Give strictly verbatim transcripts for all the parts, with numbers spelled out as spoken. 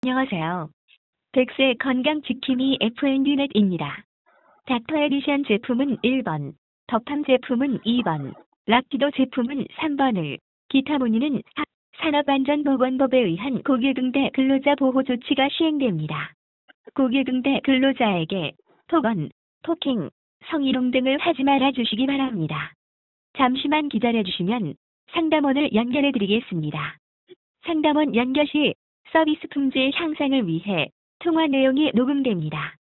안녕하세요. 백세 건강지킴이 에프엔디넷입니다. 닥터 에디션 제품은 일 번, 더팜 제품은 이 번, 락피도 제품은 삼 번을, 기타 문의는 사- 산업안전보건법에 의한 고객응대 근로자 보호 조치가 시행됩니다. 고객응대 근로자에게 톡언, 토킹, 성희롱 등을 하지 말아 주시기 바랍니다. 잠시만 기다려주시면 상담원을 연결해드리겠습니다. 상담원 연결 시 서비스 품질 향상을 위해 통화 내용이 녹음됩니다.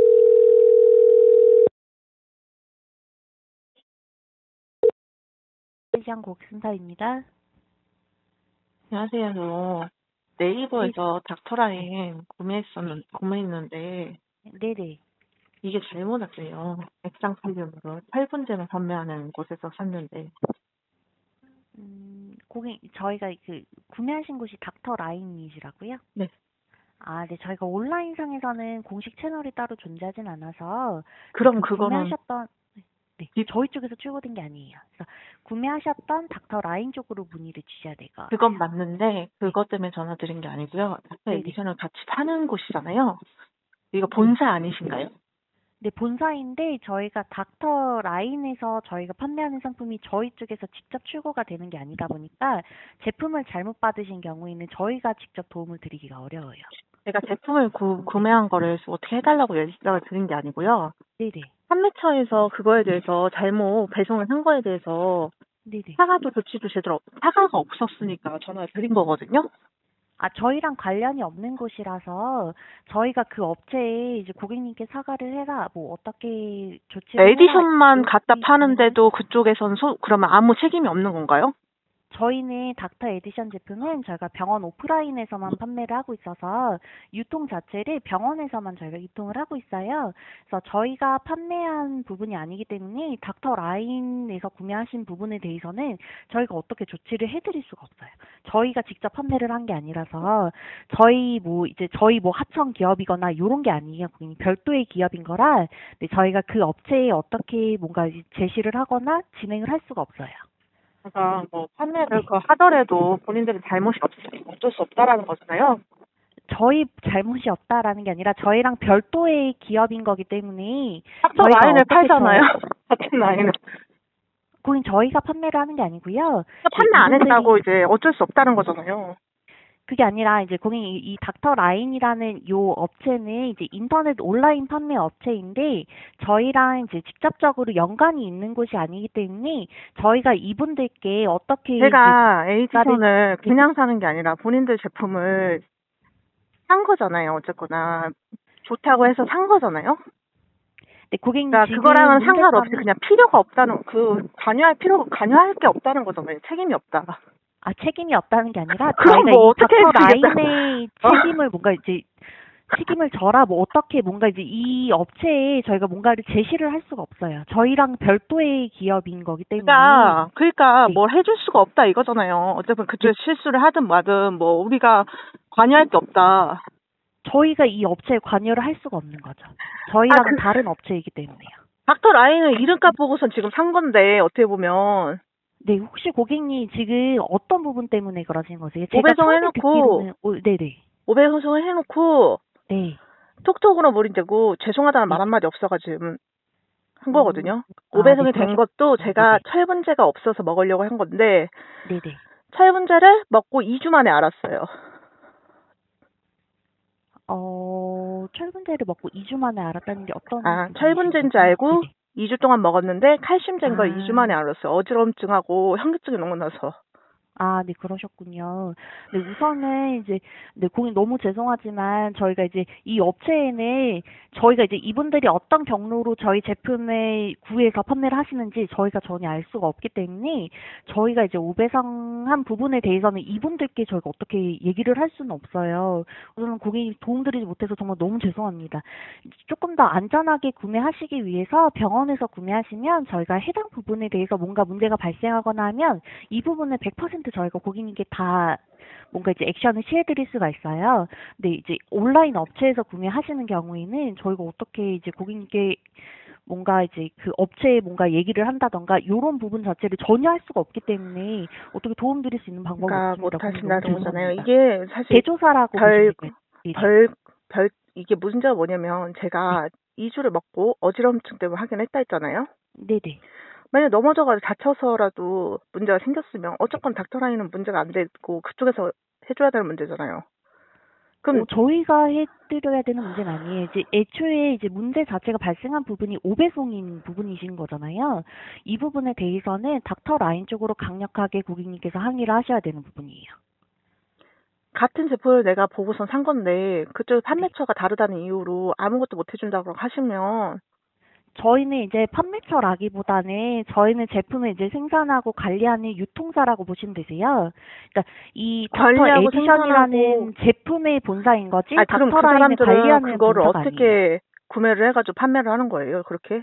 시장 고객센터입니다. 안녕하세요. 저 네이버에서 닥터라인 구매했었는, 구매했는데 네네. 이게 잘못 왔어요. 액상 칼륨으로 팔 분제만 판매하는 곳에서 샀는데 음, 고객, 저희가 그, 구매하신 곳이 닥터라인이시라고요? 네. 아, 네. 저희가 온라인상에서는 공식 채널이 따로 존재하진 않아서, 그럼 그 그거는 구매하셨던, 네, 뒷- 저희 쪽에서 출고된 게 아니에요. 그래서 구매하셨던 닥터라인 쪽으로 문의를 주셔야 될 것 같아요. 그건 맞는데 그것 때문에 전화 드린 게 아니고요. 닥터 네네. 에디션을 같이 파는 곳이잖아요. 이거 본사 아니신가요? 네, 본사인데 저희가 닥터 라인에서 저희가 판매하는 상품이 저희 쪽에서 직접 출고가 되는 게 아니다 보니까 제품을 잘못 받으신 경우에는 저희가 직접 도움을 드리기가 어려워요. 제가 제품을 구, 구매한 거를 어떻게 해달라고 연락을 드린 게 아니고요. 네네. 판매처에서 그거에 대해서 잘못 배송을 한 거에 대해서 네네. 사과도 조치도 제대로 없- 사과가 없었으니까 전화를 드린 거거든요. 아, 저희랑 관련이 없는 곳이라서 저희가 그 업체에 이제 고객님께 사과를 해라, 뭐 어떻게 조치를 해라. 에디션만 이렇게 갖다 진행을 파는데도 그쪽에선 소, 그러면 아무 책임이 없는 건가요? 저희는 닥터 에디션 제품은 저희가 병원 오프라인에서만 판매를 하고 있어서 유통 자체를 병원에서만 저희가 유통을 하고 있어요. 그래서 저희가 판매한 부분이 아니기 때문에 닥터 라인에서 구매하신 부분에 대해서는 저희가 어떻게 조치를 해드릴 수가 없어요. 저희가 직접 판매를 한 게 아니라서 저희 뭐 이제 저희 뭐 하청 기업이거나 이런 게 아니에요. 고객님 별도의 기업인 거라 네, 저희가 그 업체에 어떻게 뭔가 이제 제시를 하거나 진행을 할 수가 없어요. 그러니까 뭐 판매를 그 하더라도 본인들은 잘못이 없으니까 어쩔 수 없다라는 거잖아요. 저희 잘못이 없다라는 게 아니라 저희랑 별도의 기업인 거기 때문에 닥터 저희가 라인을 어떻게 팔잖아요. 저- 같은 라인을. 그건 저희가 판매를 하는 게 아니고요. 판매 안 이분들이 했다고 이제 어쩔 수 없다는 거잖아요. 그게 아니라 이제 고객님 이, 이 닥터 라인이라는 요 업체는 이제 인터넷 온라인 판매 업체인데 저희랑 이제 직접적으로 연관이 있는 곳이 아니기 때문에 저희가 이분들께 어떻게 제가 이제 에디션을 그냥 사는 게 아니라 본인들 제품을 산 거잖아요. 어쨌거나 좋다고 해서 산 거잖아요. 네, 고객님 그러니까 지금 그거랑은 상관없이 문제점이 그냥 필요가 없다는 그 관여할 필요 관여할 게 없다는 거잖아요. 책임이 없다. 아, 책임이 없다는 게 아니라 그럼 저희가 뭐 이 어떻게 닥터 해주겠다. 라인의 어. 책임을 뭔가 이제 책임을 져라 뭐 어떻게 뭔가 이제 이 업체에 저희가 뭔가를 제시를 할 수가 없어요. 저희랑 별도의 기업인 거기 때문에. 그러니까 그러니까 네. 뭘 해줄 수가 없다 이거잖아요. 어차피 그쪽 실수를 하든 마든 뭐 우리가 관여할 게 없다. 저희가 이 업체에 관여를 할 수가 없는 거죠. 저희랑 아, 그- 다른 업체이기 때문에요. 닥터 라인은 이름값 보고선 지금 산 건데 어떻게 보면 네, 혹시 고객님 지금 어떤 부분 때문에 그러신 거세요? 제가 오배송 처음에 해놓고 듣기로는 오, 네네. 오배송을 해놓고 네. 톡톡으로 몰인되고 죄송하다는 말 네. 한마디 없어가지고 한 음, 거거든요. 아, 오배송이 네, 된 것도 제가 네네. 철분제가 없어서 먹으려고 한 건데 네네. 철분제를 먹고 이 주 만에 알았어요. 어, 철분제를 먹고 이 주 만에 알았다는 게 어떤 아, 부분이신 철분제인 줄 거죠? 알고 네네. 이 주 동안 먹었는데 칼슘제인 걸 이 주 만에 아, 알았어요. 어지럼증하고 현기증이 너무 나서. 아, 네, 그러셨군요. 네, 우선은 이제, 네, 고객님 너무 죄송하지만 저희가 이제 이 업체에는 저희가 이제 이분들이 어떤 경로로 저희 제품을 구해서 판매를 하시는지 저희가 전혀 알 수가 없기 때문에 저희가 이제 오배상한 부분에 대해서는 이분들께 저희가 어떻게 얘기를 할 수는 없어요. 우선 고객님 도움드리지 못해서 정말 너무 죄송합니다. 조금 더 안전하게 구매하시기 위해서 병원에서 구매하시면 저희가 해당 부분에 대해서 뭔가 문제가 발생하거나 하면 이 부분을 백 퍼센트 저희가 고객님께 다 뭔가 이제 액션을 취해드릴 수가 있어요. 근데 이제 온라인 업체에서 구매하시는 경우에는 저희가 어떻게 이제 고객님께 뭔가 이제 그 업체에 뭔가 얘기를 한다던가 이런 부분 자체를 전혀 할 수가 없기 때문에 어떻게 도움드릴 수 있는 방법이 그러니까 없습니다. 고객님 너무 못하신다는 거잖아요. 죄송합니다. 이게 사실 대조사라고 별 보시면 돼요. 네네. 별, 별, 이게 문제가 뭐냐면 제가 이 주를 먹고 어지럼증 때문에 하긴 했다 했잖아요. 네네. 만약 넘어져가지고 다쳐서라도 문제가 생겼으면 어쨌건 닥터라인은 문제가 안 되고 그쪽에서 해줘야 되는 문제잖아요. 그럼 어, 저희가 해드려야 되는 문제는 아니에요. 이제 애초에 이제 문제 자체가 발생한 부분이 오배송인 부분이신 거잖아요. 이 부분에 대해서는 닥터 라인 쪽으로 강력하게 고객님께서 항의를 하셔야 되는 부분이에요. 같은 제품을 내가 보고선 산 건데 그쪽 네. 판매처가 다르다는 이유로 아무것도 못 해준다고 하시면 저희는 이제 판매처라기보다는 저희는 제품을 이제 생산하고 관리하는 유통사라고 보시면 되세요. 그러니까 이 닥터 관리하고 에디션이라는 생산하고 제품의 본사인 거지 아니 그럼 그 닥터 라인을 사람들은 관리하는 그거를 본사가 아니에요. 어떻게 구매를 해가지고 판매를 하는 거예요? 그렇게?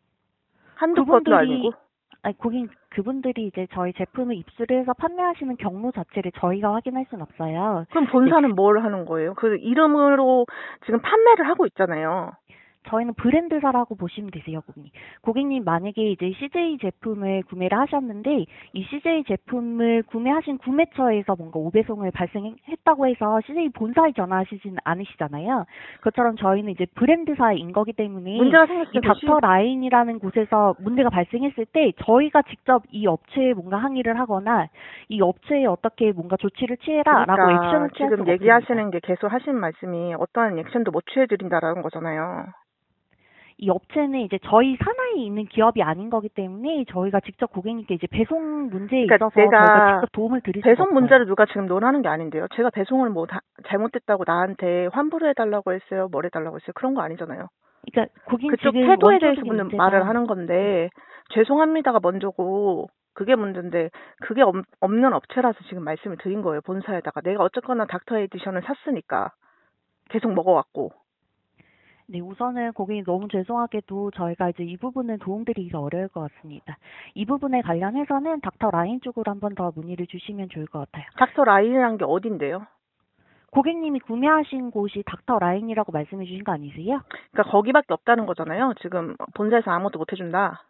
한두 건도 그분들이 아니고? 아니 고객 그분들이 이제 저희 제품을 입수를 해서 판매하시는 경로 자체를 저희가 확인할 수는 없어요. 그럼 네, 본사는 뭘 하는 거예요? 그 이름으로 지금 판매를 하고 있잖아요. 저희는 브랜드사라고 보시면 되세요, 고객님. 고객님 만약에 이제 씨제이 제품을 구매를 하셨는데 이 씨제이 제품을 구매하신 구매처에서 뭔가 오배송을 발생했다고 해서 씨제이 본사에 전화하시진 않으시잖아요. 그것처럼 저희는 이제 브랜드사인 거기 때문에 문제가 생겼을 이 때 닥터 라인이라는 곳에서 문제가 발생했을 때 저희가 직접 이 업체에 뭔가 항의를 하거나 이 업체에 어떻게 뭔가 조치를 취해라라고 그러니까 액션을 취할 지금 수가 얘기하시는 없습니다. 게 계속 하신 말씀이 어떠한 액션도 못 취해드린다라는 거잖아요. 이 업체는 이제 저희 산하에 있는 기업이 아닌 거기 때문에 저희가 직접 고객님께 이제 배송 문제에 그러니까 있어서 내가 저희가 직접 도움을 드릴 수가 배송 없어요. 문제를 누가 지금 논하는 게 아닌데요. 제가 배송을 뭐 다, 잘못됐다고 나한테 환불을 해달라고 했어요. 뭘 해달라고 했어요. 그런 거 아니잖아요. 그러니까 고객님 그쪽 지금 태도에 대해서 원초적인 문- 문제가 말을 하는 건데 죄송합니다가 먼저고 그게 문제인데 그게 없, 없는 업체라서 지금 말씀을 드린 거예요. 본사에다가 내가 어쨌거나 닥터 에디션을 샀으니까 계속 먹어왔고 네, 우선은 고객님 너무 죄송하게도 저희가 이제 이 부분은 도움드리기가 어려울 것 같습니다. 이 부분에 관련해서는 닥터 라인 쪽으로 한 번 더 문의를 주시면 좋을 것 같아요. 닥터 라인이란 게 어딘데요? 고객님이 구매하신 곳이 닥터 라인이라고 말씀해 주신 거 아니세요? 그러니까 거기밖에 없다는 거잖아요. 지금 본사에서 아무것도 못 해준다.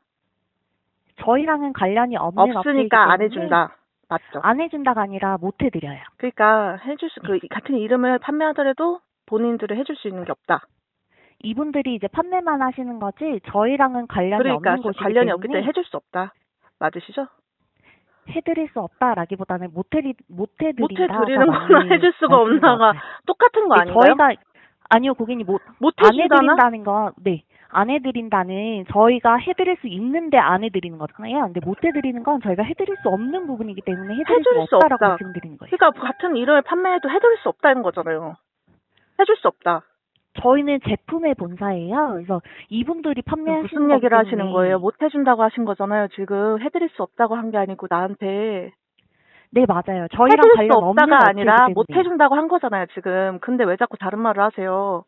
저희랑은 관련이 없는 업체이기 없으니까 때문에 안 해준다. 맞죠? 안 해준다가 아니라 못 해드려요. 그러니까 해줄 수, 그 같은 이름을 판매하더라도 본인들이 해줄 수 있는 게 없다. 이분들이 이제 판매만 하시는 거지 저희랑은 관련이 그러니까 없는 곳이기 관련이 때문에 없기 때문에 해줄 수 없다. 맞으시죠? 해드릴 수 없다라기보다는 못 해리 못 못 해드린다가 해드리는 거나 맞는 해줄 수가 말씀인 것 없나가 같아요. 똑같은 거 네, 아닌가요? 저희가 아니요 고객님 못 못 안 해준다나? 해드린다는 건 네. 안 해드린다는 저희가 해드릴 수 있는데 안 해드리는 거잖아요. 근데 못 해드리는 건 저희가 해드릴 수 없는 부분이기 때문에 해드릴 해줄 수가 수 없다라고 없다. 말씀드리는 거예요. 그러니까 같은 이름을 판매해도 해줄 수 없다는 거잖아요. 해줄 수 없다. 저희는 제품의 본사예요. 그래서 이분들이 판매하시는 무슨 거기 얘기를 하시는 때문에 거예요? 못 해준다고 하신 거잖아요. 지금 해드릴 수 없다고 한 게 아니고 나한테 네 맞아요. 저희랑 해드릴 수 관련 없는 없다가 업체이기 아니라 때문에 못 해준다고 한 거잖아요. 지금. 근데 왜 자꾸 다른 말을 하세요?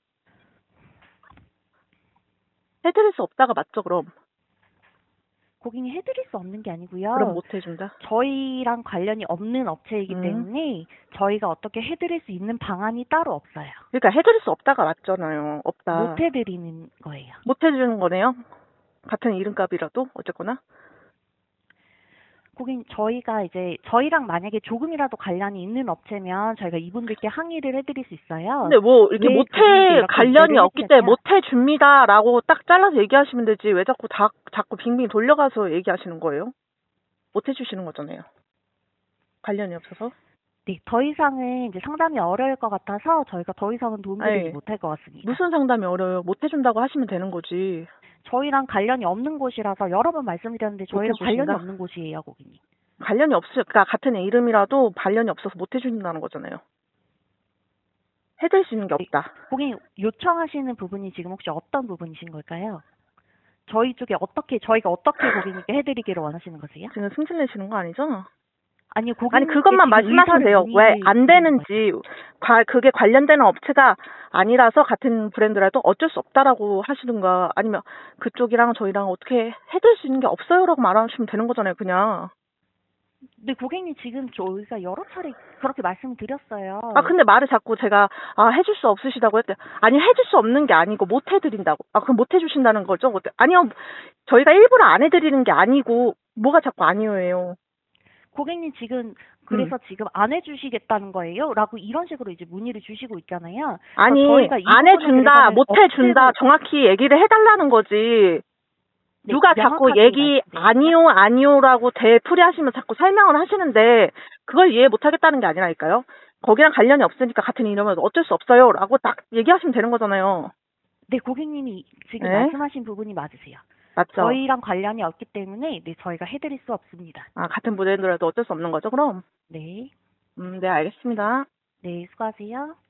해드릴 수 없다가 맞죠, 그럼? 고객님 해드릴 수 없는 게 아니고요. 그럼 못 해준다? 저희랑 관련이 없는 업체이기 음. 때문에 저희가 어떻게 해드릴 수 있는 방안이 따로 없어요. 그러니까 해드릴 수 없다가 맞잖아요. 없다. 못 해드리는 거예요. 못 해주는 거네요? 같은 이름값이라도? 어쨌거나? 고객님 저희가 이제 저희랑 만약에 조금이라도 관련이 있는 업체면 저희가 이분들께 항의를 해드릴 수 있어요. 근데 뭐 이렇게 왜 못해 고객님께 이렇게 관련이 일을 없기 때문에 해드렸냐? 못해 줍니다라고 딱 잘라서 얘기하시면 되지 왜 자꾸 다 자꾸 빙빙 돌려가서 얘기하시는 거예요? 못 해주시는 거잖아요. 관련이 없어서. 네, 더 이상은 이제 상담이 어려울 것 같아서 저희가 더 이상은 도움드리지 아니, 못할 것 같습니다. 무슨 상담이 어려워요? 못 해준다고 하시면 되는 거지. 저희랑 관련이 없는 곳이라서 여러 번 말씀드렸는데 저희랑 해주신다? 관련이 없는 곳이에요, 고객님. 관련이 없으니까 같은 이름이라도 관련이 없어서 못 해준다는 거잖아요. 해드릴 수 있는 게 없다. 고객님 요청하시는 부분이 지금 혹시 어떤 부분이신 걸까요? 저희 쪽에 어떻게 저희가 어떻게 고객님께 해드리기를 원하시는 거세요? 지금 승질 내시는 거 아니죠? 아니요, 고객님 아니 그것만 말씀하시면 돼요. 왜 안 되는지 과, 그게 관련되는 업체가 아니라서 같은 브랜드라도 어쩔 수 없다라고 하시든가 아니면 그쪽이랑 저희랑 어떻게 해드릴 수 있는 게 없어요라고 말하시면 되는 거잖아요. 그냥. 네, 고객님 지금 저희가 여러 차례 그렇게 말씀드렸어요. 아 근데 말을 자꾸 제가 아 해줄 수 없으시다고 했대. 아니 해줄 수 없는 게 아니고 못 해드린다고. 아 그럼 못 해주신다는 거죠? 아니요 저희가 일부러 안 해드리는 게 아니고 뭐가 자꾸 아니요예요. 고객님 지금 그래서 지금 안 해주시겠다는 거예요? 라고 이런 식으로 이제 문의를 주시고 있잖아요. 아니, 저희가 이 안 부분에 해준다, 대해서는 못 해준다, 업체로- 정확히 얘기를 해달라는 거지. 네, 누가 자꾸 명확하게 얘기 말씀드릴게요. 아니요 아니요라고 되풀이하시면 자꾸 설명을 하시는데 그걸 이해 못하겠다는 게 아니라니까요. 거기랑 관련이 없으니까 같은 이름은 어쩔 수 없어요라고 딱 얘기하시면 되는 거잖아요. 네, 고객님이 지금 네? 말씀하신 부분이 맞으세요. 맞죠? 저희랑 관련이 없기 때문에 네, 저희가 해드릴 수 없습니다. 아, 같은 브랜드라도 어쩔 수 없는 거죠, 그럼? 네, 음, 네, 알겠습니다. 네, 수고하세요.